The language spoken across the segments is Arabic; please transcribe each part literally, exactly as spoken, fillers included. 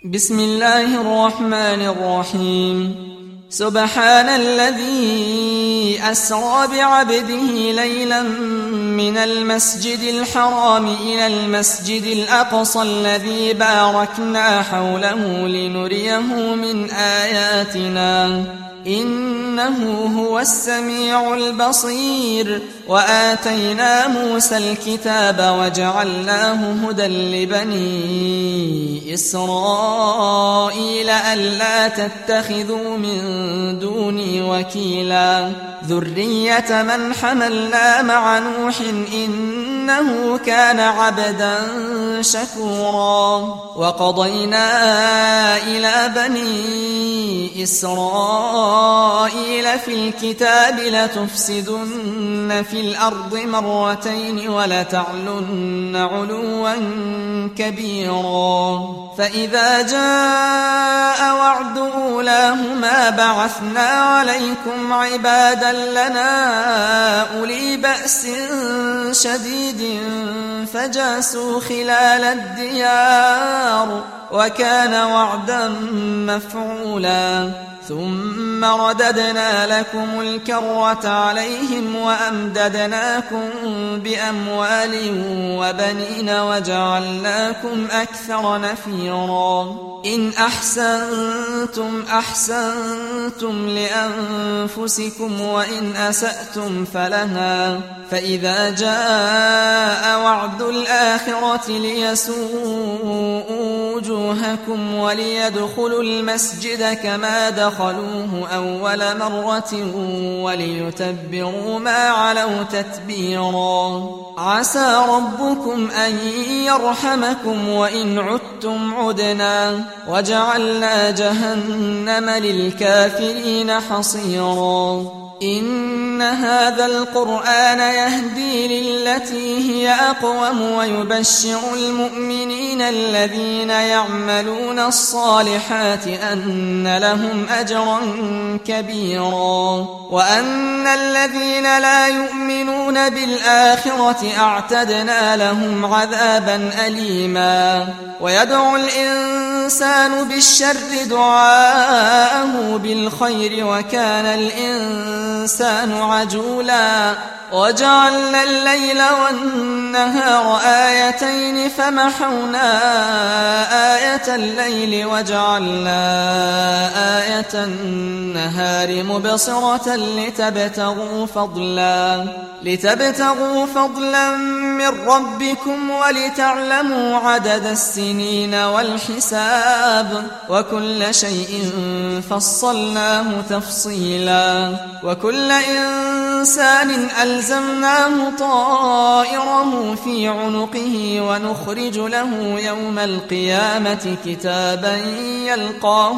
بسم الله الرحمن الرحيم سبحان الذي أسرى بعبده ليلا من المسجد الحرام إلى المسجد الأقصى الذي باركنا حوله لنريه من آياتنا إنه هو السميع البصير وآتينا موسى الكتاب وجعلناه هدى لبني إسرائيل ألا تتخذوا من دوني وكيلا ذرية من حملنا مع نوح إنه كان عبدا شكورا وقضينا إلى بني إسرائيل في الكتاب لتفسدن في الأرض مرتين ولتعلن علوا كبيرا فإذا جاء وعد أولاهما بعثنا عليكم عبادا لنا أولي بأس شديد فجاسوا خلال الديار وكان وعدا مفعولا ثم رددنا لكم الكرة عليهم وأمددناكم بأموال وبنين وجعلناكم أكثر نفيرا إن أحسنتم أحسنتم لأنفسكم وإن أسأتم فلها فإذا جاء وعد الآخرة ليسوءوا وجوهكم وليدخلوا المسجد كما دخلوه أول مرة وليتبروا ما علوا تتبيرا عسى ربكم أن يرحمكم وإن عدتم عدنا وجعلنا جهنم للكافرين حصيرا إن هذا القرآن يهدي للتي هي أقوم ويبشر المؤمنين الذين يعملون الصالحات أن لهم أجرا كبيرا وأن الذين لا يؤمنون بالآخرة أعتدنا لهم عذابا أليما ويدعو الإنسان بالشر دعاءه بالخير وكان الإنسان عجولا وجعلنا الليل والنهار آيتين فمحونا آية الليل وجعلنا آية النهار مبصرة لتبتغوا فضلا لتبتغوا فضلا من ربكم ولتعلموا عدد السنين والحساب وكل شيء فصلناه تفصيلا وكل إنسان ألزمناه طائره في عنقه ونخرج له يوم القيامة كتابا يلقاه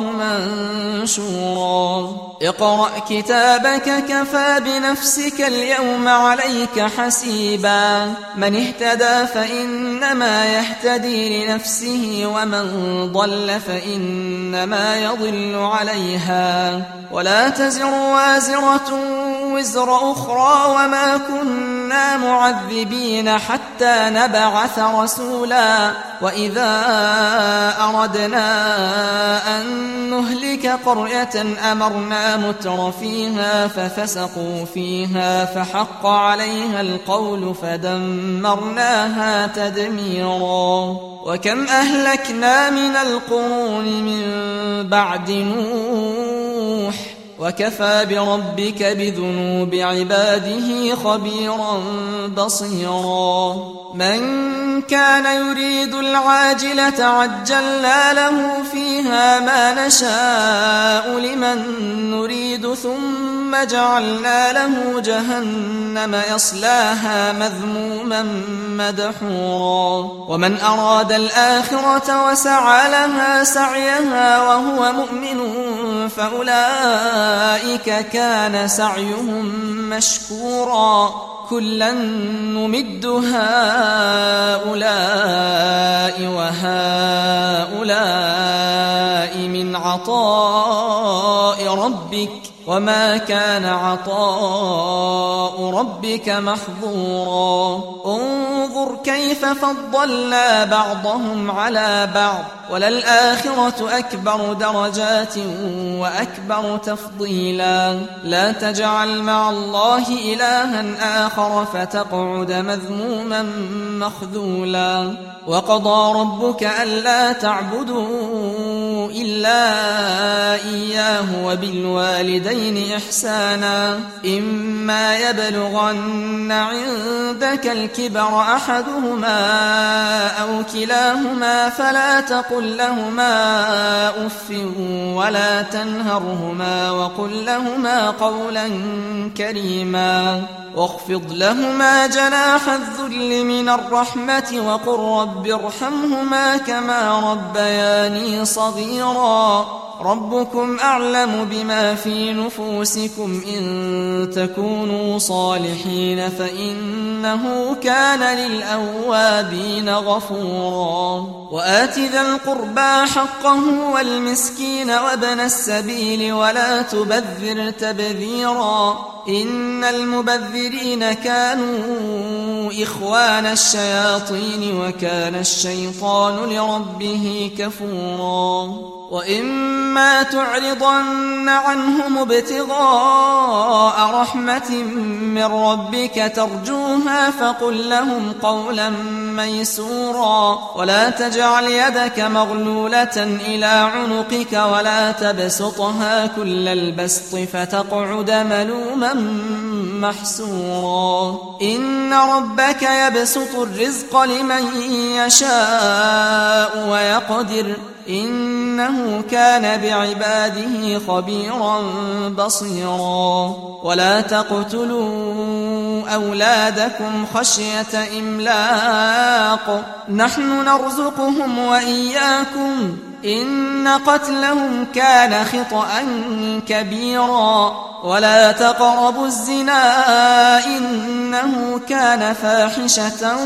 منشورا اقرأ كتابك كفى بنفسك اليوم عليك حسيبا من اهتدى فإنما يهتدي لنفسه ومن ضل فإنما يضل عليها ولا تزر وازرة وزر أخرى وما كنا معذبين حتى نبعث رسولا وإذا أردنا أن نهلك قرية أمرنا متر فيها ففسقوا فيها فحق عليها القول فدمرناها تدميرا وكم أهلكنا من القرون من بعد نوح وكفى بربك بذنوب عباده خبيرا بصيرا من كان يريد العاجلة عجلنا له فيها ما نشاء لمن نريد ثم جعلنا له جهنم يصلاها مذموما مدحورا ومن أراد الآخرة وسعى لها سعيها وهو مؤمن فأولئك كان سعيهم مشكورا كلا نمد هؤلاء وهؤلاء من عطاء ربك وما كان عطاء ربك محظورا انظر كيف فضلنا بعضهم على بعض وللآخرة أكبر درجات وأكبر تفضيلا لا تجعل مع الله إلها آخر فتقعد مذموما مخذولا وقضى ربك ألا تعبدوا إلا إياه وبالوالدين إحسانا إما يبلغن عندك الكبر أحدهما أو كلاهما فلا تقل لهما أف ولا تنهرهما وقل لهما قولا كريما واخفض لهما جناح الذل من الرحمة وقل رب ارحمهما كما ربياني صغيرا ربكم أعلم بما في نفوسكم إن تكونوا صالحين فإنه كان للأوابين غفورا وآت ذا القربى حقه والمسكين وابن السبيل ولا تبذر تبذيرا إن المبذرين كانوا إخوان الشياطين وكان الشيطان لربه كفورا وإما تعرضن عنهم ابتغاء رحمة من ربك ترجوها فقل لهم قولا ميسورا ولا تجعل يدك مغلولة إلى عنقك ولا تبسطها كل البسط فتقعد ملوما محسورا إن ربك يبسط الرزق لمن يشاء ويقدر إنه كان بعباده خبيرا بصيرا ولا تقتلوا أولادكم خشية إملاق نحن نرزقهم وإياكم إن قتلهم كان خطأ كبيرا ولا تقربوا الزنا إنه كان فاحشة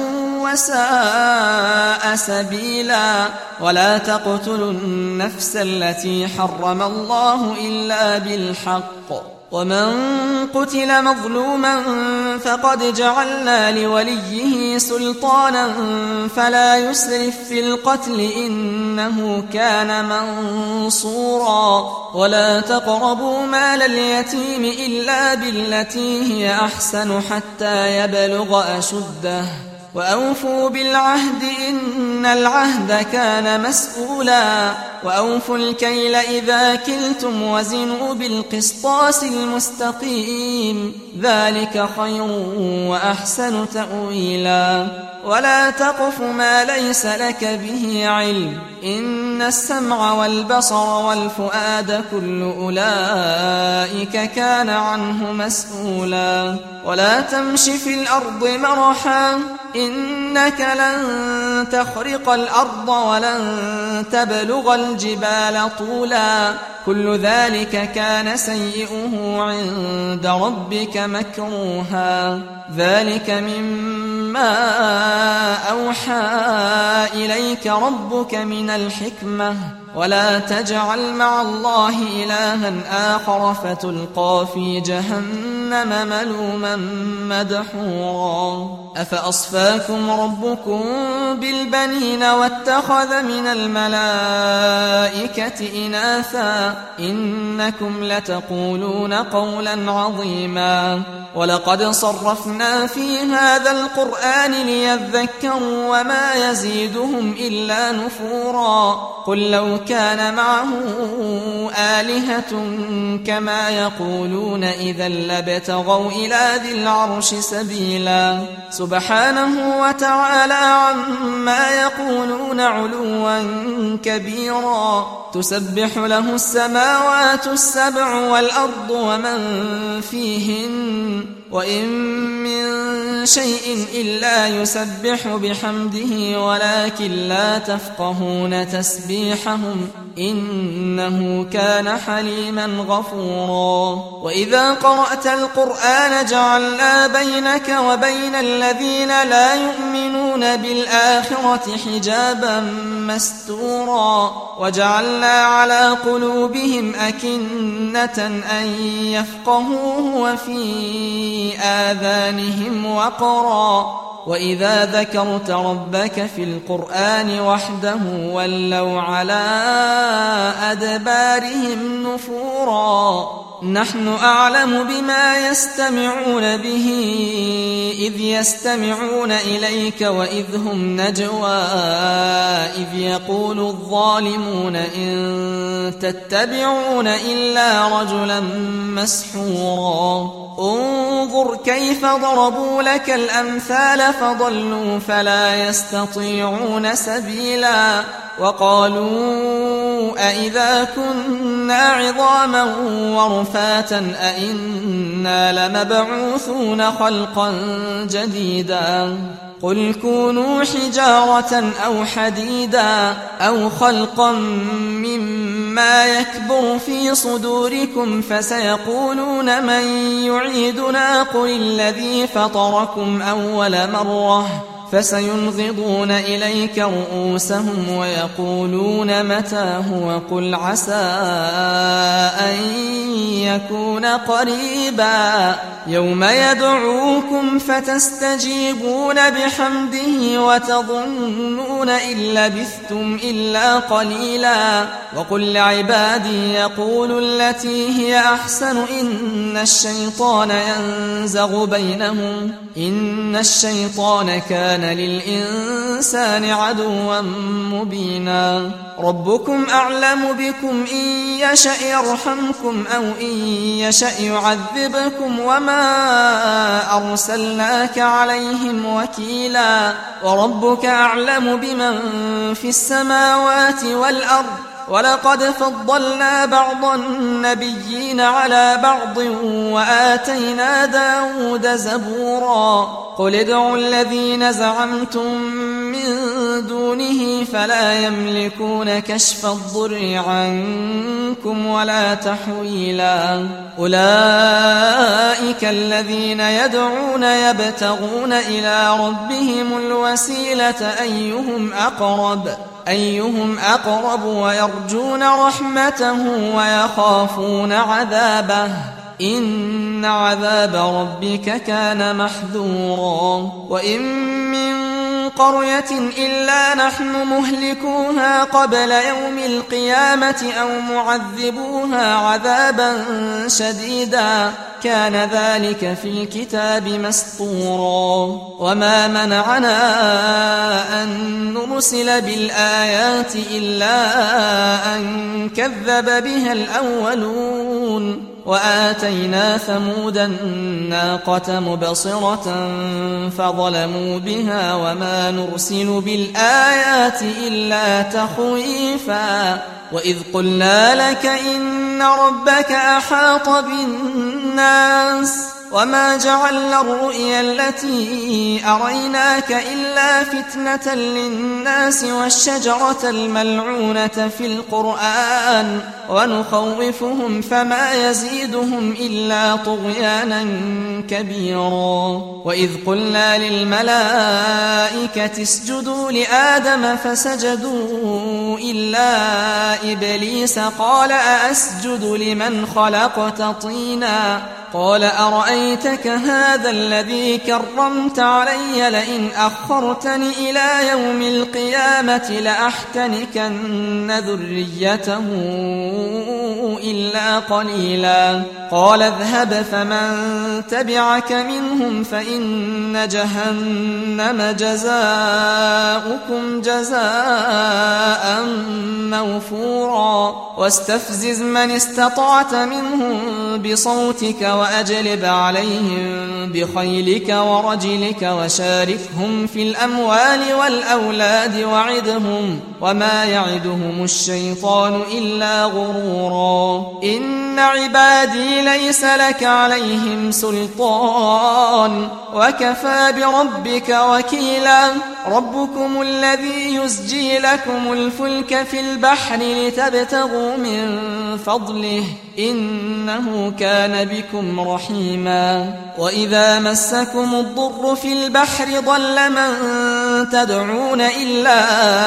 وساء سبيلا ولا تقتلوا النفس التي حرم الله إلا بالحق ومن قتل مظلوما فقد جعلنا لوليه سلطانا فلا يسرف في القتل إنه كان منصورا ولا تقربوا مال اليتيم إلا بالتي هي أحسن حتى يبلغ أشده وأوفوا بالعهد إن العهد كان مسؤولا وأوفوا الكيل إذا كلتم وزنوا بالقسطاس المستقيم ذلك خير وأحسن تأويلا ولا تقف ما ليس لك به علم إن السمع والبصر والفؤاد كل أولئك كان عنه مسؤولا ولا تمش في الأرض مرحا إنك لن تخرق الأرض ولن تبلغ الجبال طولا كل ذلك كان سيئه عند ربك مكروها ذلك مما أوحى إليك ربك من الحكمة ولا تجعل مع الله إلها آخر فتلقى في جهنم ملوما مدحورا أفأصفاكم ربكم بالبنين واتخذ من الملائكة إناثا إنكم لتقولون قولا عظيما ولقد صرفنا في هذا القرآن ليذكروا وما يزيدهم إلا نفورا قل لو كان معه آلهة كما يقولون إذا لابتغوا إلى ذي العرش سبيلا سبحانه وتعالى عما يقولون علوا كبيرا تسبح له السماوات السبع والأرض ومن فيهن وإن من شيء إلا يسبح بحمده ولكن لا تفقهون تسبيحهم إنه كان حليما غفورا وإذا قرأت القرآن جعلنا بينك وبين الذين لا يؤمنون يؤمنون بالآخرة حجابا مستورا وجعلنا على قلوبهم أكنة أن يفقهوه وفي آذانهم وقرا وإذا ذكرت ربك في القرآن وحده ولوا على أدبارهم نفورا نحن أعلم بما يستمعون به إذ يستمعون إليك وإذ هم نجوى إذ يقول الظالمون إن تتبعون إلا رجلا مسحورا انظر كيف ضربوا لك الأمثال فضلوا فلا يستطيعون سبيلا وقالوا أئذا كنا عظاما ورفاتا أئنا لمبعوثون خلقا جديدا قل كونوا حجارة أو حديدا أو خلقا مما يكبر في صدوركم فسيقولون من يعيدنا قل الذي فطركم أول مرة فسينغضون إليك رؤوسهم ويقولون متى هو قل عسى أن يكون قريبا يوم يدعوكم فتستجيبون بحمده وتظنون إن لبثتم إلا قليلا وقل لعبادي يقولوا التي هي أحسن إن الشيطان ينزغ بينهم إن الشيطان كان للإنسان عدوا مبينا ربكم أعلم بكم إن يشأ يرحمكم أو إن يشأ يعذبكم وما أرسلناك عليهم وكيلا وربك أعلم بمن في السماوات والأرض ولقد فضلنا بعض النبيين على بعض وآتينا داود زبورا قل ادعوا الذين زعمتم من دونه فلا يملكون كشف الضر عنكم ولا تحويلا أولئك الذين يدعون يبتغون إلى ربهم الوسيلة أيهم أقرب أيهم أقرب ويرجون رحمته ويخافون عذابه إن عذاب ربك كان محذورا وإن من قرية إلا نحن مهلكوها قبل يوم القيامة أو معذبوها عذابا شديدا كان ذلك في الكتاب مسطورا وما منعنا أن نرسل بالآيات إلا أن كذب بها الأولون وآتينا ثمود الناقة مبصرة فظلموا بها وما نرسل بالآيات إلا تخويفا وإذ قلنا لك إن ربك أحاط بالناس وما جعلنا الرؤيا التي أريناك إلا فتنة للناس والشجرة الملعونة في القرآن ونخوفهم فما يزيدهم إلا طغيانا كبيرا وإذ قلنا للملائكة اسجدوا لآدم فسجدوا إلا إبليس قال أأسجد لمن خلقت طينا قال أرأيتك هذا الذي كرمت علي لئن أخرتني إلى يوم القيامة لأحتنكن ذريته إلا قليلا قال اذهب فمن تبعك منهم فإن جهنم جزاؤكم جزاء موفورا واستفزز من استطعت منهم بصوتك وأجلب عليهم بخيلك ورجلك وشاركهم في الأموال والأولاد وعدهم وما يعدهم الشيطان إلا غرورا كفورا إن عبادي ليس لك عليهم سلطان وكفى بربك وكيلا ربكم الذي يزجي لكم الفلك في البحر لتبتغوا من فضله إنه كان بكم رحيما وإذا مسكم الضر في البحر ضل من تدعون إلا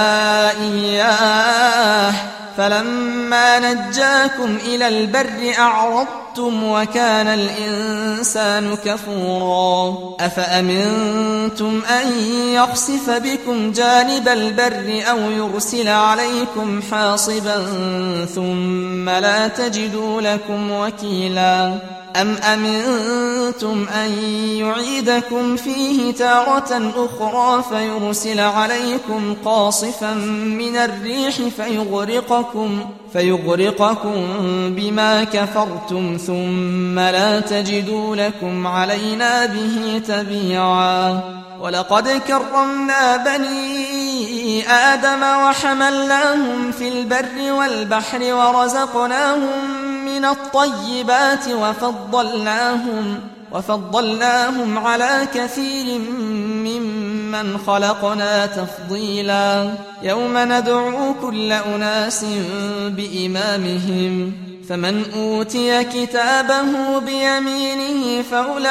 إياه فلما نجاكم إلى البر أعرضتم وكان الإنسان كفورا أفأمنتم أن يخسف بكم جانب البر أو يرسل عليكم حاصبا ثم لا تجدوا لكم وكيلا أم أمنتم أن يعيدكم فيه تارة أخرى فيرسل عليكم قاصفا من الريح فيغرقكم, فيغرقكم بما كفرتم ثم لا تجدوا لكم علينا به تبيعا ولقد كرمنا بني آدم وحملناهم في البر والبحر ورزقناهم من الطيبات وفضلناهم, وفضلناهم على كثير ممن خلقنا تفضيلا يوم ندعو كل أناس بإمامهم فمن أوتي كتابه بيمينه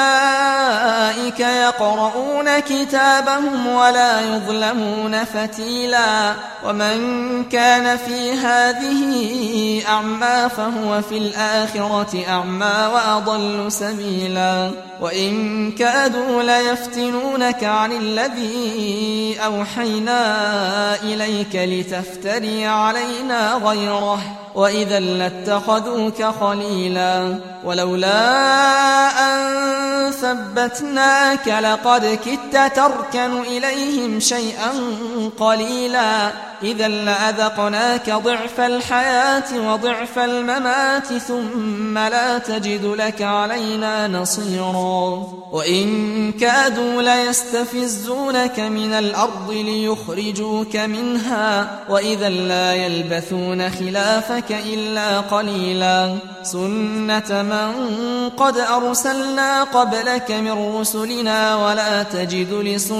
فأولئك يقرؤون كتابهم ولا يظلمون فتيلا ومن كان في هذه أعمى فهو في الآخرة أعمى وأضل سبيلا وإن كادوا ليفتنونك عن الذي أوحينا إليك لتفتري علينا غيره وإذا لاتخذوك خليلا ولولا أن ثبتناك لقد كدت تركن إليهم شيئا قليلا إذا لأذقناك ضعف الحياة وضعف الممات ثم لا تجد لك علينا نصيرا وإن كادوا ليستفزونك من الأرض ليخرجوك منها وإذا لا يلبثون خلافك إلا قليلا سنة من قد أرسلنا قبلك من رسلنا ولا تجد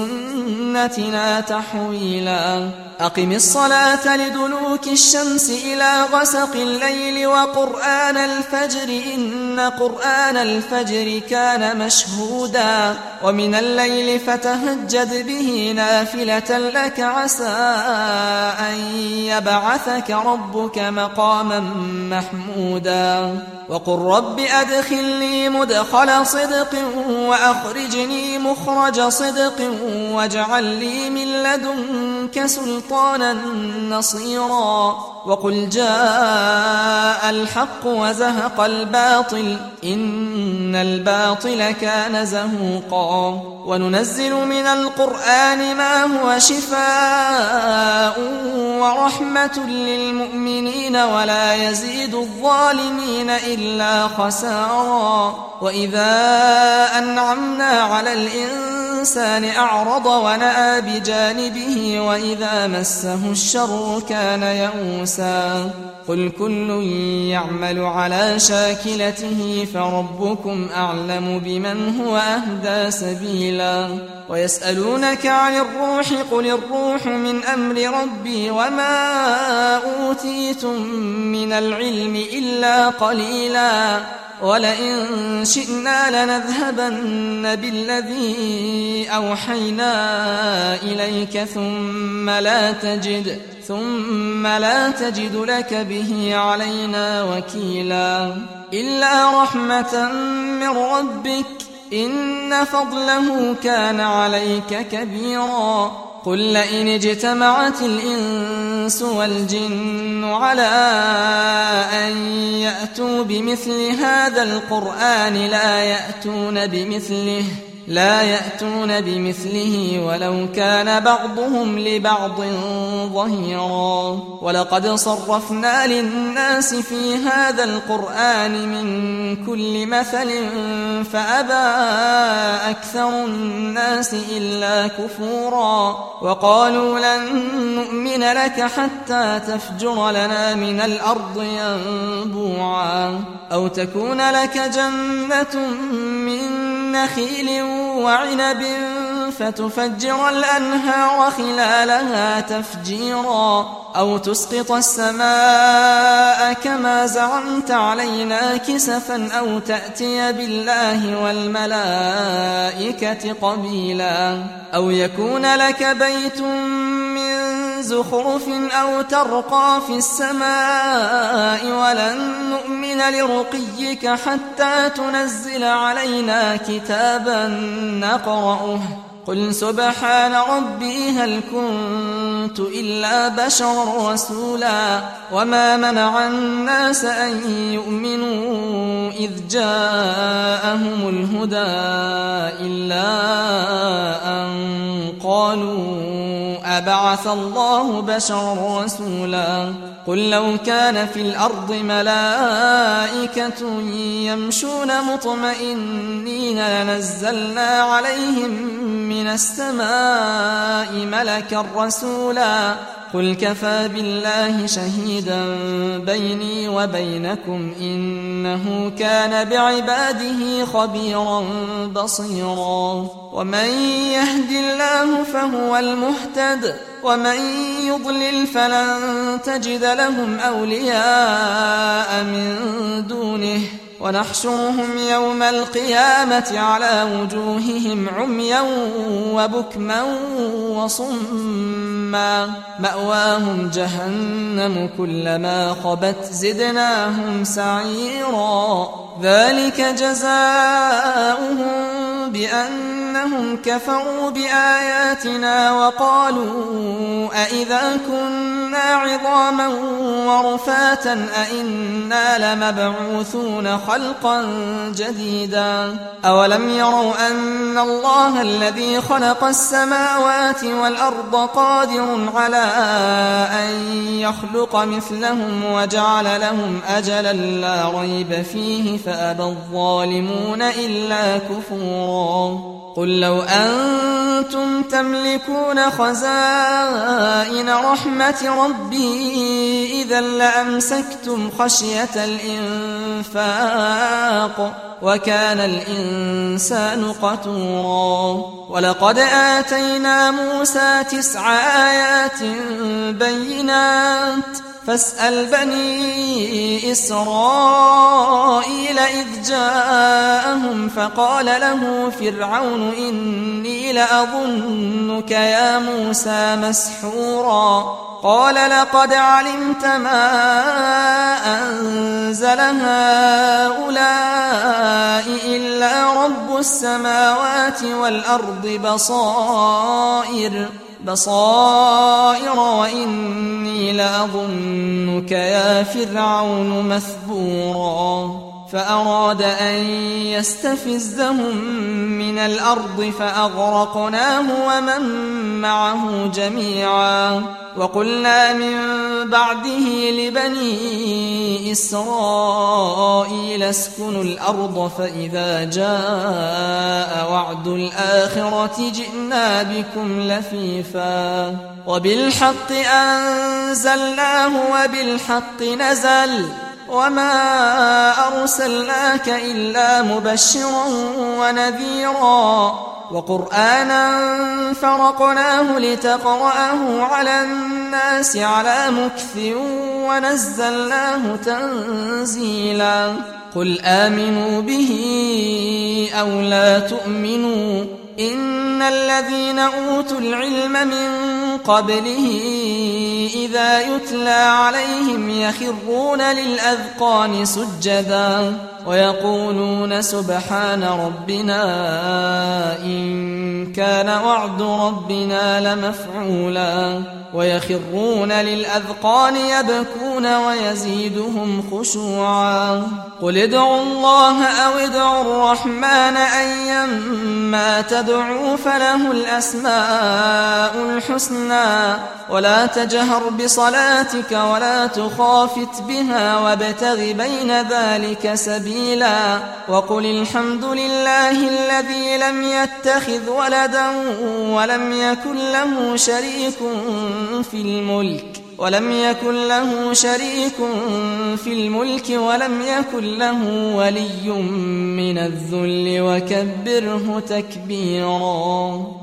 لسنتنا تحويلا أقم الصلاة لدلوك الشمس إلى غسق الليل وقرآن الفجر إن قرآن الفجر كان مشهودا ومن الليل فتهجد به نافلة لك عسى أن يبعثك ربك مقاما محمودا وقل رب أدخلني مدخل صدق وأخرجني مخرج صدق واجعل لي من لدنك سلطانا نصيرا وقل جاء الحق وزهق الباطل إن الباطل كان زهوقا وننزل من القرآن ما هو شفاء ورحمة للمؤمنين ولا يزيد الظالمين إلا خسارا وإذا أنعمنا على الإنسان أعرض ونأى بجانبه وإذا مسه الشر كان يئوسا قل كل يعمل على شاكلته فربكم أعلم بمن هو أهدى سبيلا ويسألونك عن الروح قل الروح من أمر ربي وما أوتيتم من العلم إلا قليلا ولئن شئنا لنذهبن بالذي أوحينا إليك ثم لا تجد ثم لا تجد لك به علينا وكيلا إلا رحمة من ربك إن فضله كان عليك كبيرا قل لئن اجتمعت الإنس والجن على أن يأتوا بمثل هذا القرآن لا يأتون بمثله لا يأتون بمثله ولو كان بعضهم لبعض ظهيرا ولقد صرفنا للناس في هذا القرآن من كل مثل فأبى أكثر الناس إلا كفورا وقالوا لن نؤمن لك حتى تفجر لنا من الأرض ينبوعا أو تكون لك جنة من نخيل وعنب فتفجر الأنهار خلالها تفجيرا أو تسقط السماء كما زعمت علينا كسفا أو تأتي بالله والملائكة قبيلا أو يكون لك بيت من زخرف أو ترقى في السماء ولن نؤمن لرقيك حتى تنزل علينا كتابا نقرأه قل سبحان ربي هل كنت إلا بشرا رسولا وما منع الناس أن يؤمنوا إذ جاءهم الهدى إلا أن قالوا أبعث الله بشرا رسولا قل لو كان في الأرض ملائكة يمشون مطمئنين لنزلنا عليهم من السماء ملكا رسولا قل كفى بالله شهيدا بيني وبينكم إنه كان بعباده خبيرا بصيرا ومن يهد الله فهو المهتد ومن يضلل فلن تجد لهم أولياء من دونه ونحشرهم يوم القيامة على وجوههم عميا وبكما وصما مأواهم جهنم كلما خبت زدناهم سعيرا ذلك جزاؤهم بأنهم كفروا بآياتنا وقالوا أئذا كنا عظاما ورفاتا أئنا لمبعوثون خلقا جديدا أولم يروا أن الله الذي خلق السماوات والأرض قادر على أن يخلق مثلهم وجعل لهم أجلا لا ريب فيه فأبى الظالمون إلا كفورا قل لو أنتم تملكون خزائن رحمة ربي إذا لأمسكتم خشية الإنفاق وكان الإنسان قتورا ولقد آتينا موسى تسع آيات بينات فاسأل بني إسرائيل إذ جاءهم فقال له فرعون إني لأظنك يا موسى مسحورا قال لقد علمت ما أنزل هؤلاء إلا رب السماوات والأرض بصائر بصائر وإني لأظنك يا فرعون مثبورا فأراد أن يستفزهم من الأرض فأغرقناه ومن معه جميعا وقلنا من بعده لبني إسرائيل اسكنوا الأرض فإذا جاء وعد الآخرة جئنا بكم لفيفا وبالحق أنزلناه وبالحق نزل وما أرسلناك إلا مبشرا ونذيرا وقرآنا فرقناه لتقرأه على الناس على مكث ونزلناه تنزيلا قل آمنوا به أو لا تؤمنوا إن الذين أوتوا العلم من قبله إذا يتلى عليهم يخرون للأذقان سجدا ويقولون سبحان ربنا إن كان وعد ربنا لمفعولا ويخرون للأذقان يبكون ويزيدهم خشوعا قل ادعوا الله أو ادعوا الرحمن أيما تدعوا فله الأسماء الحسنى ولا تجهر بصلاتك ولا تخافت بها وابتغ بين ذلك سبيلا وقل الحمد لله الذي لم يتخذ ولدا ولم يكن له شريك في الملك ولم يكن له شريك في الملك ولم يكن له ولي من الذل وكبره تكبيرا.